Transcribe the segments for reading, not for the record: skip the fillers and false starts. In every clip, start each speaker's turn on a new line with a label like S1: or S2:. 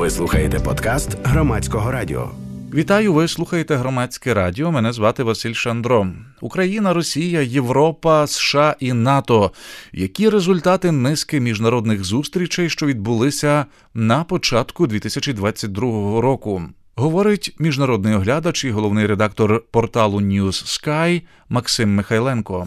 S1: Ви слухаєте подкаст Громадського радіо.
S2: Вітаю, ви слухаєте Громадське радіо. Мене звати Василь Шандро. Україна, Росія, Європа, США і НАТО. Які результати низки міжнародних зустрічей, що відбулися на початку 2022 року? Говорить міжнародний оглядач і головний редактор порталу News Sky Максим Михайленко.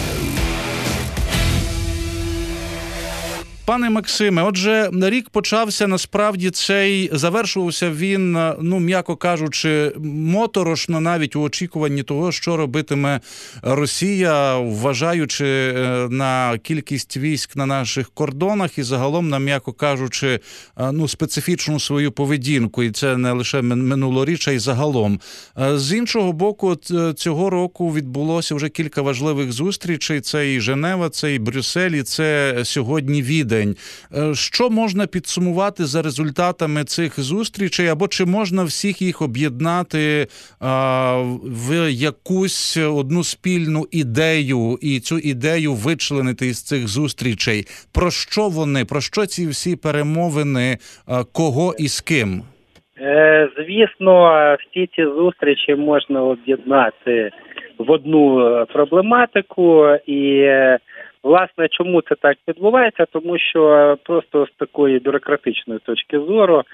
S2: Пане Максиме, отже, рік почався, насправді завершувався він, м'яко кажучи, моторошно навіть у очікуванні того, що робитиме Росія, вважаючи на кількість військ на наших кордонах і загалом, м'яко кажучи, специфічну свою поведінку. І це не лише минулоріч, а й загалом. З іншого боку, цього року відбулося вже кілька важливих зустрічей. Це і Женева, це і Брюссель, і це сьогодні Відень. Що можна підсумувати за результатами цих зустрічей, або чи можна всіх їх об'єднати в якусь одну спільну ідею і цю ідею вичленити із цих зустрічей? Про що вони? Про що ці всі перемовини? Кого і з ким?
S3: Звісно, всі ці зустрічі можна об'єднати в одну проблематику і власне, чому це так відбувається? Тому що просто з такої бюрократичної точки зору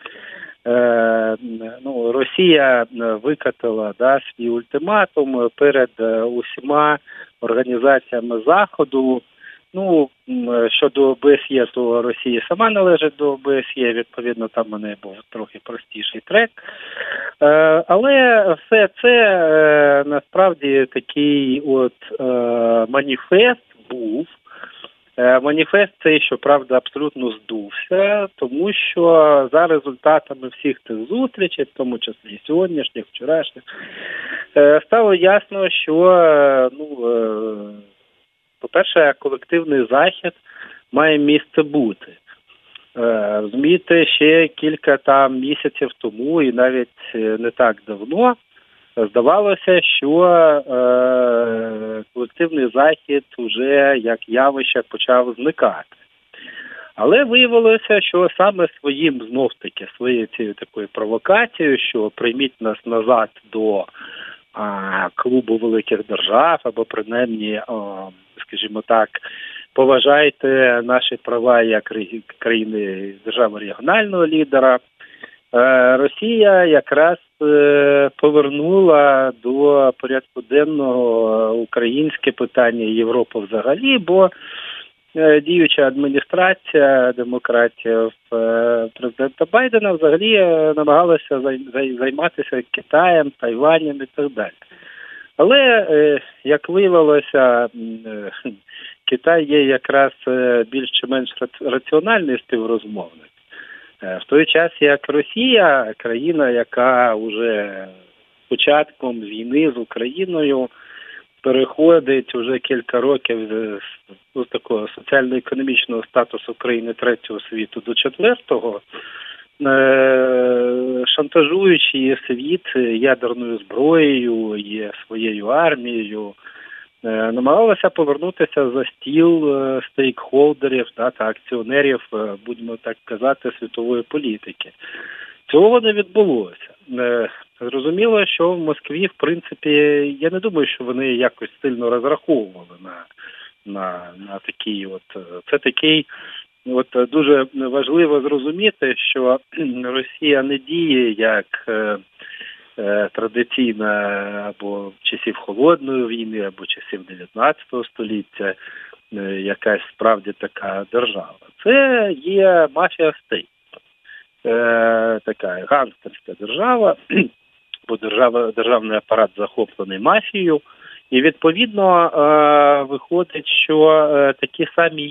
S3: Росія викатила свій ультиматум перед усіма організаціями Заходу. Щодо ОБСЄ, то Росія сама належить до ОБСЄ, відповідно, там у неї був трохи простіший трек. Але все це насправді такий маніфест був. Маніфест цей, щоправда, абсолютно здувся, тому що за результатами всіх тих зустрічей, в тому числі і сьогоднішніх, вчорашніх, стало ясно, що, по-перше, колективний захід має місце бути. Розумієте, ще кілька місяців тому і навіть не так давно здавалося, що колективний захід вже як явище почав зникати. Але виявилося, що саме своєю цією такою провокацією, що прийміть нас назад до клубу великих держав, або принаймні, скажімо так, поважайте наші права як країни держави регіонального лідера, Росія якраз повернула до порядку денного українське питання і Європу взагалі, бо діюча адміністрація, демократія президента Байдена взагалі намагалася займатися Китаєм, Тайванем і так далі. Але, як виявилося, Китай є якраз більш чи менш раціональний співрозмовник. В той час, як Росія, країна, яка вже з початком війни з Україною переходить вже кілька років з такого соціально-економічного статусу країни третього світу до четвертого, шантажуючи світ ядерною зброєю і своєю армією, намагалася повернутися за стіл стейкхолдерів та акціонерів, будемо так казати, світової політики. Цього не відбулося. Зрозуміло, що в Москві, в принципі, я не думаю, що вони якось сильно розраховували на такий це такий дуже важливо зрозуміти, що Росія не діє як традиційна або часів Холодної війни, або часів 19 століття, якась справді така держава. Це є мафія-стейт. Така гангстерська держава, бо державний апарат захоплений мафією. І, відповідно, виходить, що такі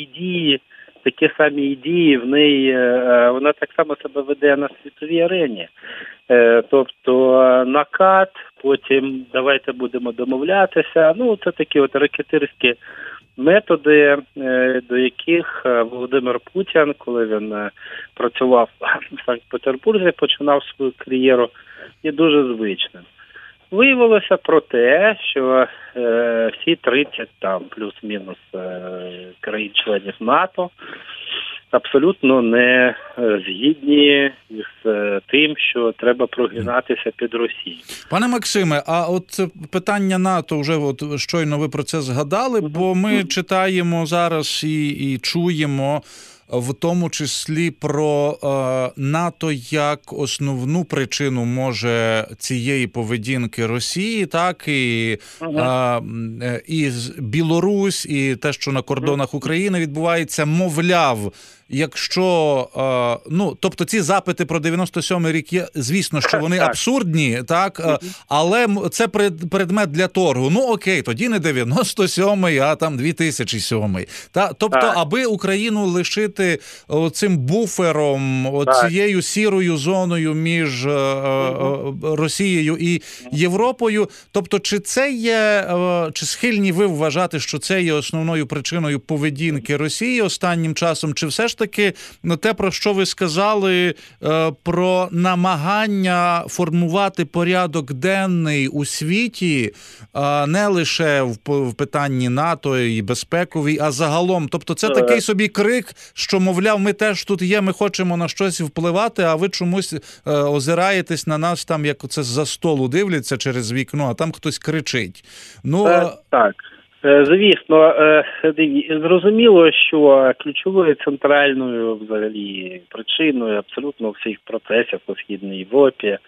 S3: самі ідеї в неї, вона так само себе веде на світовій арені. Тобто накат, потім давайте будемо домовлятися. Це такі ракетирські методи, до яких Володимир Путін, коли він працював в Санкт-Петербурзі, починав свою кар'єру, є дуже звичним. Виявилося про те, що всі 30 плюс-мінус країн-членів НАТО абсолютно не згідні з тим, що треба прогинатися під Росію.
S2: Пане Максиме, а от питання НАТО, вже от щойно ви про це згадали, бо ми читаємо зараз і чуємо в тому числі про НАТО як основну причину, може, цієї поведінки Росії, так, і Білорусь, і те, що на кордонах України відбувається, мовляв, якщо, тобто ці запити про 97-й рік є, звісно, що вони абсурдні, так, але це предмет для торгу. Ну, окей, тоді не 97-й, а там 2007-й. Тобто, аби Україну лишити цим буфером, цією сірою зоною між Росією і Європою, тобто, чи це є, чи схильні ви вважати, що це є основною причиною поведінки Росії останнім часом, чи все ж таки те, про що ви сказали, про намагання формувати порядок денний у світі, не лише в питанні НАТО і безпековій, а загалом. Тобто це такий собі крик, що, мовляв, ми теж тут є, ми хочемо на щось впливати, а ви чомусь озираєтесь на нас там, як це з-за столу дивляться через вікно, а там хтось кричить.
S3: Так. Звісно, зрозуміло, що ключовою центральною взагалі причиною абсолютно всіх процесів у Східній Європі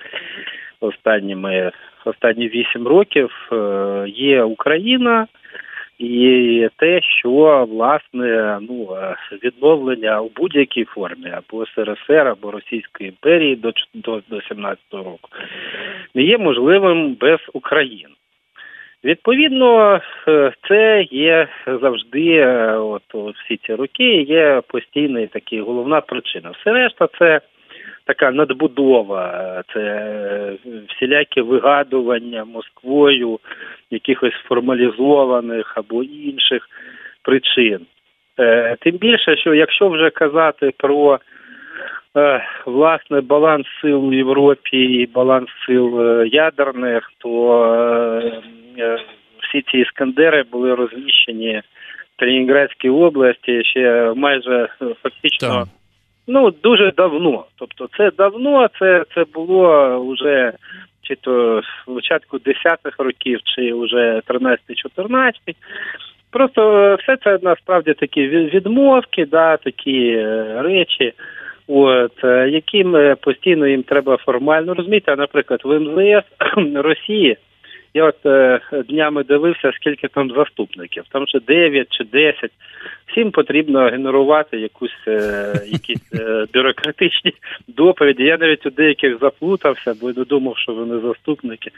S3: останні 8 років є Україна і те, що, власне, відновлення у будь-якій формі або СРСР, або Російської імперії до 17-го року не є можливим без України. Відповідно, це є завжди, всі ці роки, є постійна така головна причина. Все решта – це така надбудова, це всілякі вигадування Москвою якихось формалізованих або інших причин. Тим більше, що якщо вже казати про власне баланс сил у Європі і баланс сил ядерних, то всі ці іскандери були розміщені в Калінінградській області ще майже фактично дуже давно. Тобто це давно, це було вже чи то в початку 10-х років, чи вже 13-14. Просто все це насправді такі відмовки, такі речі, яким постійно їм треба формально розуміти. А, наприклад, в МЗС Росії, я днями дивився, скільки там заступників. Там вже 9 чи 10. Всім потрібно генерувати якісь бюрократичні доповіді. Я навіть у деяких заплутався, бо не думав, що вони заступники.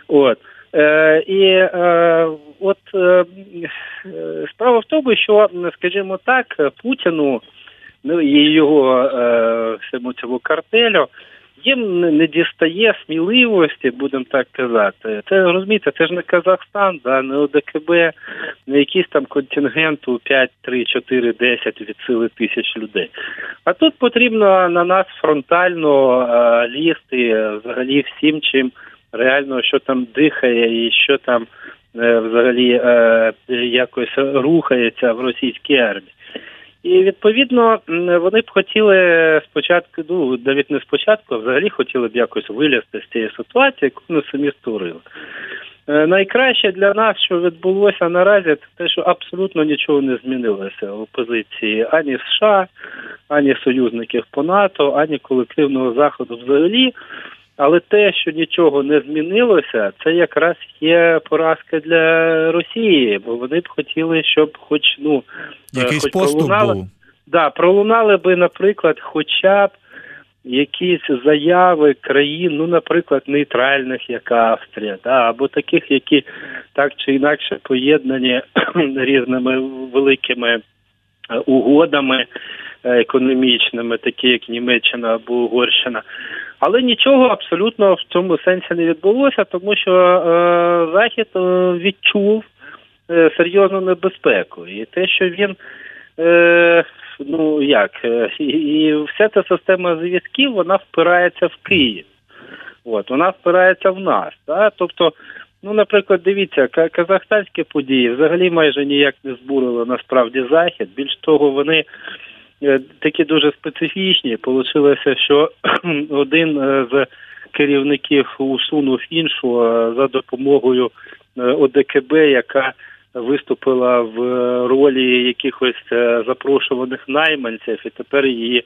S3: Справа в тому, що, скажімо так, Путіну і його всьому цьому картелю їм не дістає сміливості, будемо так казати. Це, розумієте, це ж не Казахстан, не ОДКБ, не якийсь там контингент у 5, 3, 4, 10 від сили тисяч людей. А тут потрібно на нас фронтально лізти взагалі всім, чим реально, що там дихає і що там взагалі якось рухається в російській армії. І, відповідно, вони б хотіли спочатку, навіть не спочатку, а взагалі хотіли б якось вилізти з цієї ситуації, яку вони самі створили. Найкраще для нас, що відбулося наразі, це те, що абсолютно нічого не змінилося у позиції ані США, ані союзників по НАТО, ані колективного Заходу взагалі. Але те, що нічого не змінилося, це якраз є поразка для Росії, бо вони б хотіли, щоб
S2: якийсь поступ був.
S3: Пролунали би, наприклад, хоча б якісь заяви країн, наприклад, нейтральних, як Австрія, або таких, які так чи інакше поєднані різними великими угодами економічними, такі як Німеччина або Угорщина. Але нічого абсолютно в цьому сенсі не відбулося, тому що Захід відчув серйозну небезпеку. І те, що він, і вся ця система зв'язків, вона впирається в Київ. Вона впирається в нас. Тобто, наприклад, дивіться, казахстанські події взагалі майже ніяк не збурили насправді Захід. Більш того, вони такі дуже специфічні. Получилося, що один з керівників усунув іншого за допомогою ОДКБ, яка виступила в ролі якихось запрошуваних найманців, і тепер її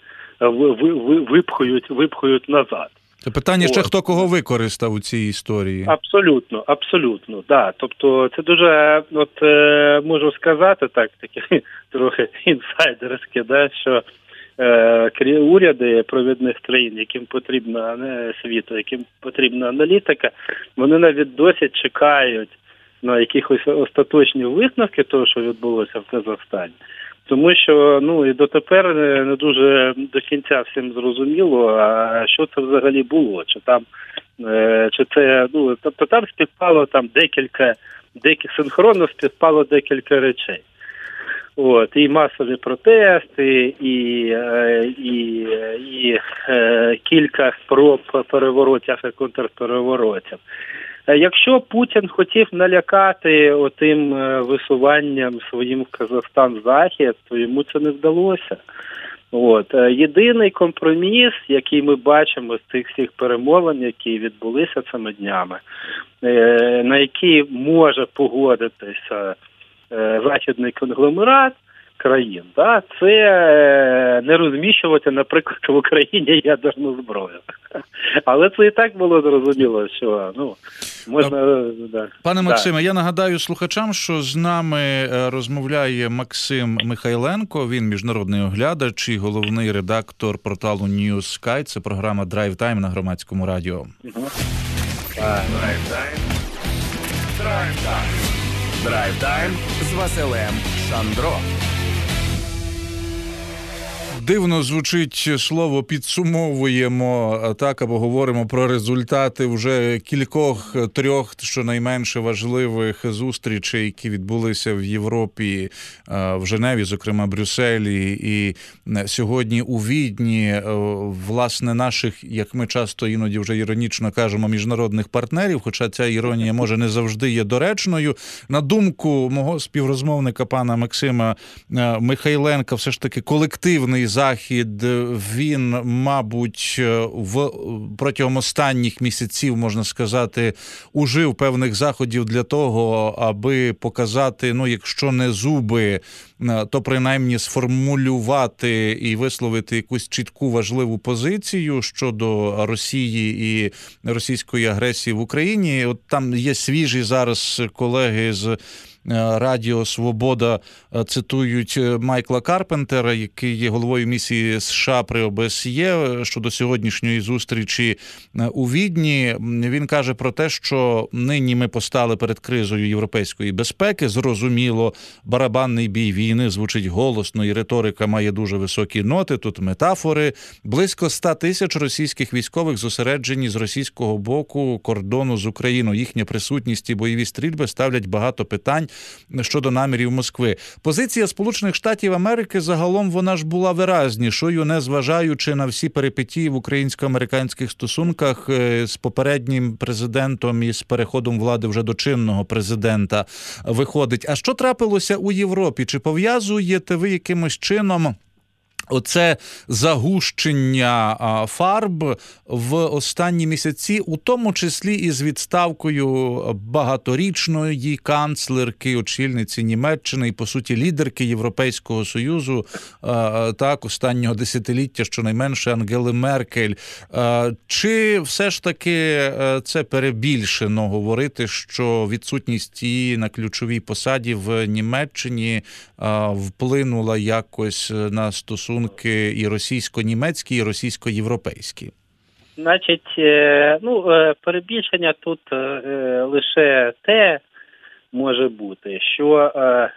S3: випхають назад.
S2: Це питання ще, хто кого використав у цій історії.
S3: Абсолютно, да. Тобто це дуже, можу сказати так, таке трохи інсайдерське, да, що уряди провідних країн, яким потрібна світу, яким потрібна аналітика, вони навіть досі чекають на якихось остаточні висновки того, що відбулося в Казахстані. Тому що, і дотепер не дуже до кінця всім зрозуміло, а що це взагалі було, чи це, тобто там співпало декілька синхронно співпало декілька речей. І масові протести, і кілька спроб переворотів і контрпереворотів. Якщо Путін хотів налякати отим висуванням своїм в Казахстан Захід, то йому це не вдалося. Єдиний компроміс, який ми бачимо з цих всіх перемовин, які відбулися цими днями, на які може погодитися західний конгломерат країн, це не розміщувати, наприклад, в Україні ядерну зброю. Але це і так було зрозуміло, що можна...
S2: Пане Максиме, я нагадаю слухачам, що з нами розмовляє Максим Михайленко, він міжнародний оглядач і головний редактор порталу News Sky. Це програма Drive Time на Громадському радіо.
S1: Drive Time з Василем Шандро.
S2: Дивно звучить слово «підсумовуємо», так, або говоримо про результати вже трьох щонайменше важливих зустрічей, які відбулися в Європі, в Женеві, зокрема Брюсселі, і сьогодні у Відні, власне, наших, як ми часто іноді вже іронічно кажемо, міжнародних партнерів, хоча ця іронія, може, не завжди є доречною. На думку мого співрозмовника пана Максима Михайленка, все ж таки колективний Захід, він, мабуть, протягом останніх місяців, можна сказати, ужив певних заходів для того, аби показати, якщо не зуби, то принаймні сформулювати і висловити якусь чітку важливу позицію щодо Росії і російської агресії в Україні. От там є свіжі зараз колеги з Радіо Свобода цитують Майкла Карпентера, який є головою місії США при ОБСЄ щодо сьогоднішньої зустрічі у Відні. Він каже про те, що нині ми постали перед кризою європейської безпеки. Зрозуміло, барабанний бій війни звучить голосно і риторика має дуже високі ноти, тут метафори. Близько 100 тисяч російських військових зосереджені з російського боку кордону з Україною. Їхня присутність і бойові стрільби ставлять багато питань щодо намірів Москви. Позиція Сполучених Штатів Америки загалом вона ж була виразнішою, незважаючи на всі перипетії в українсько-американських стосунках з попереднім президентом і з переходом влади вже до чинного президента виходить. А що трапилося у Європі? Чи пов'язуєте ви якимось чином оце загущення фарб в останні місяці, у тому числі і з відставкою багаторічної канцлерки, очільниці Німеччини і, по суті, лідерки Європейського Союзу, так, останнього десятиліття, щонайменше, Ангели Меркель. Чи все ж таки це перебільшено говорити, що відсутність її на ключовій посаді в Німеччині вплинула якось на стосунки і російсько-німецькі, і російсько-європейські?
S3: Значить, перебільшення тут лише те може бути, що,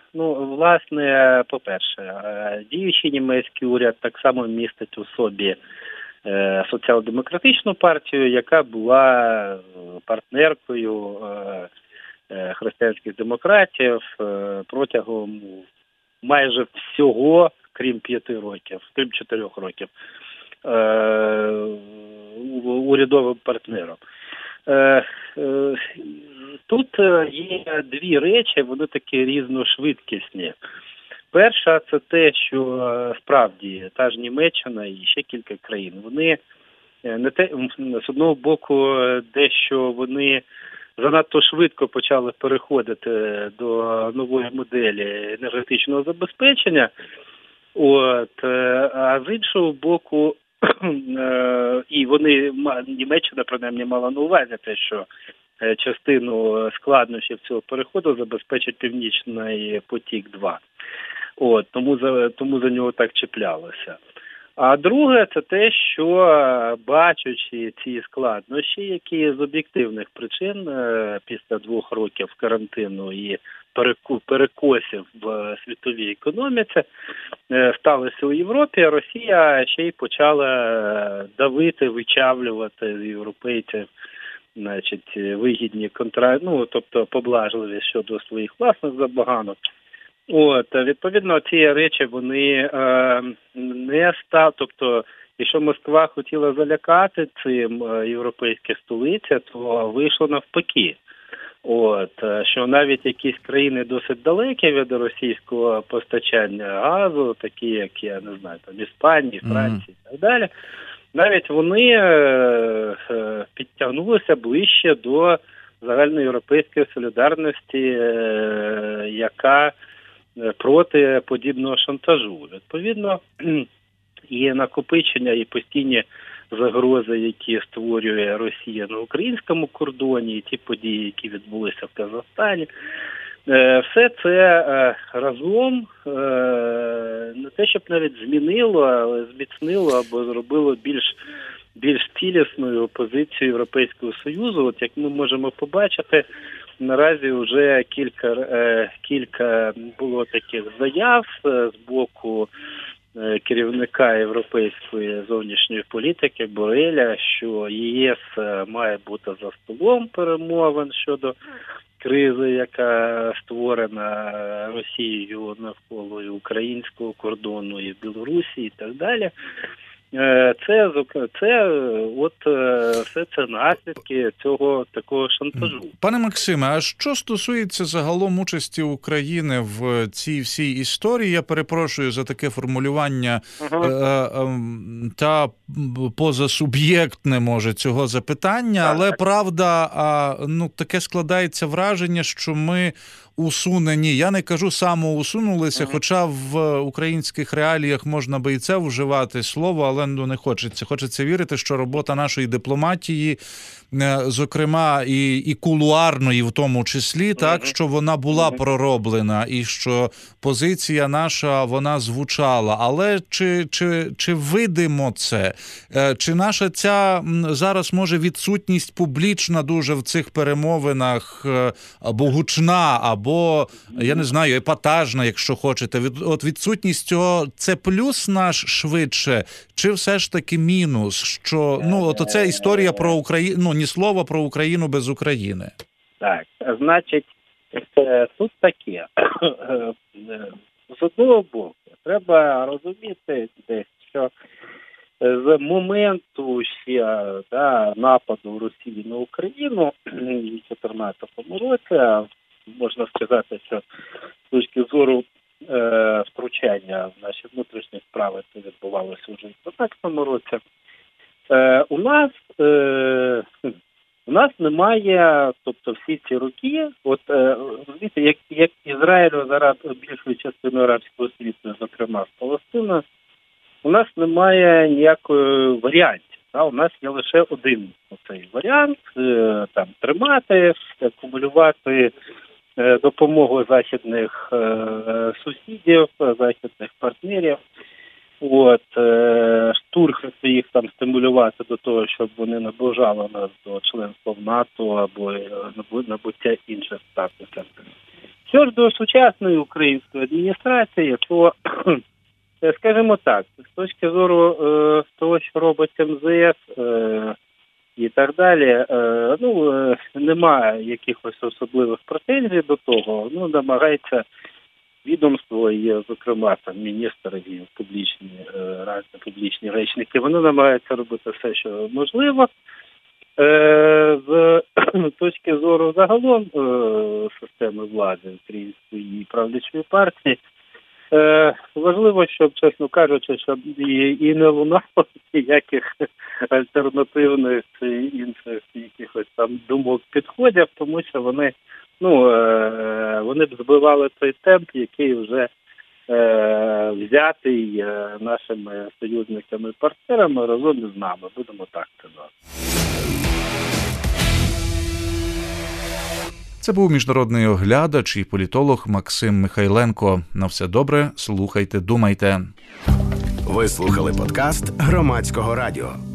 S3: власне, по-перше, діючий німецький уряд так само містить у собі соціал-демократичну партію, яка була партнеркою християнських демократів протягом майже всього, крім 4 років, урядовим партнером. Тут є дві речі, вони такі різношвидкісні. Перша – це те, що справді та ж Німеччина і ще кілька країн, вони не те, з одного боку, дещо вони занадто швидко почали переходити до нової моделі енергетичного забезпечення, а з іншого боку, і Німеччина, принаймні, мала на увазі те, що частину складнощів цього переходу забезпечить Північний потік-2. Тому за нього так чіплялося. А друге, це те, що бачачи ці складнощі, які з об'єктивних причин після 2 років карантину і перекосів в світовій економіці сталося у Європі, Росія ще й почала давити, вичавлювати з європейців, вигідні тобто поблажливі щодо своїх власних забаганок. Відповідно, ці речі вони не стали, тобто, якщо Москва хотіла залякати цим європейські столиці, то вийшло навпаки. Що навіть якісь країни досить далекі від російського постачання газу, такі як, я не знаю, там Іспанії, Франції і так далі, навіть вони підтягнулися ближче до загальноєвропейської солідарності, яка проти подібного шантажу. Відповідно, і накопичення, і постійні загрози, які створює Росія на українському кордоні, і ті події, які відбулися в Казахстані, все це разом не те, щоб навіть змінило, але зміцнило або зробило більш цілісною позицію Європейського Союзу. Як ми можемо побачити, наразі вже кілька було таких заяв з боку керівника європейської зовнішньої політики Борреля, що ЄС має бути за столом перемовин щодо кризи, яка створена Росією навколо і українського кордону, і Білорусі, і так далі. Все це наслідки цього такого шантажу.
S2: Пане Максиме, а що стосується загалом участі України в цій всій історії, я перепрошую за таке формулювання та позасуб'єктне, може, цього запитання, але правда, таке складається враження, що ми усунені. Я не кажу самоусунулися, хоча в українських реаліях можна би і це вживати слово, але не хочеться. Хочеться вірити, що робота нашої дипломатії, зокрема і кулуарної в тому числі, так, що вона була пророблена і що позиція наша, вона звучала. Але чи видимо це? Чи наша ця зараз, може, відсутність публічна дуже в цих перемовинах або гучна, або, я не знаю, епатажна, якщо хочете. Відсутність цього, це плюс наш швидше, чи все ж таки мінус? Що, оця історія про Україну, ні слова про Україну без України.
S3: Так, значить, тут таке. З одного боку, треба розуміти десь, що з моменту ще нападу Росії на Україну у 2014 році, можна сказати, що з точки зору втручання в наші внутрішні справи це відбувалося вже в 2015 році, у нас немає, тобто всі ці роки, розумієте, як Ізраїлю зараз більшою частиною арабського світу, зокрема з Палестиною, у нас немає ніякої варіантів. У нас є лише один цей варіант, тримати, акумулювати допомогу західних сусідів, західних партнерів, штурхати їх, стимулювати до того, щоб вони наближали нас до членства в НАТО або набуття інших статусів. Що ж до сучасної української адміністрації, то, скажімо так, з точки зору того, що робить МЗС і так далі, немає якихось особливих претензій до того. Намагається відомство, є, зокрема, міністр і публічні речники, вони намагаються робити все, що можливо. З точки зору загалом системи влади української правлячої партії, Важливо, щоб, чесно кажучи, щоб і не лунало ніяких альтернативних чи інших якихось там думок, підходів, тому що вони б збивали той темп, який вже взятий нашими союзниками-партнерами разом із нами, будемо так казати.
S2: Це був міжнародний оглядач і політолог Максим Михайленко. На все добре, слухайте, думайте.
S1: Ви слухали подкаст Громадського радіо.